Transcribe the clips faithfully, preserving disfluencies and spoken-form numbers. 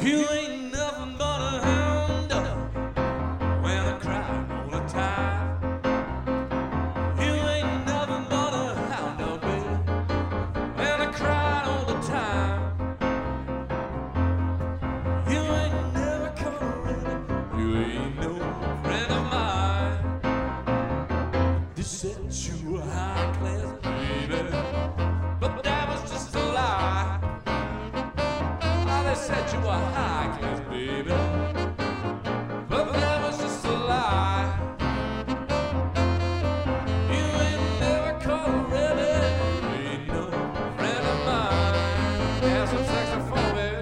You ain't nothing but a hound dog when I cry all the time. You ain't nothing but a hound dog, baby, when I cry all the time. You ain't never come around. You ain't no friend of mine. They said you were high class, baby, but that was just a lie. They said you were high class, baby, but that was just a lie. You ain't never caught a rabbit, you ain't no friend of mine. Have some saxophone, baby.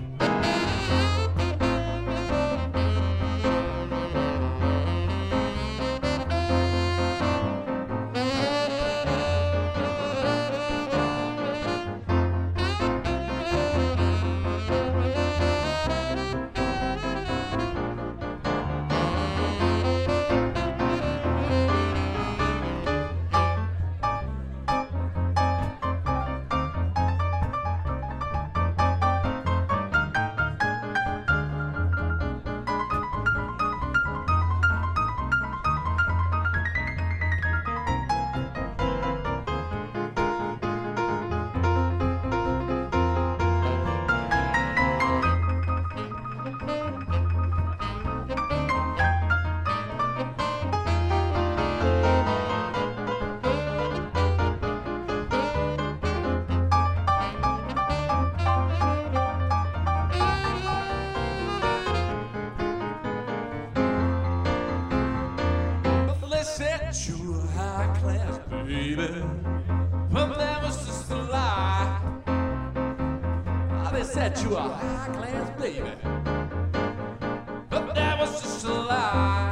Said you were high class, baby, but that was just a lie. Oh, they said you were high class, baby, but that was just a lie.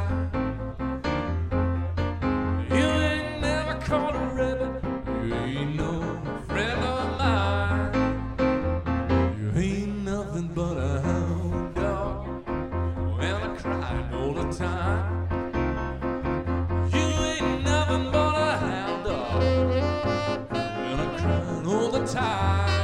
You ain't never caught a rabbit, you ain't no friend of mine. You ain't nothing but a hound dog when I cry all the time. All the time.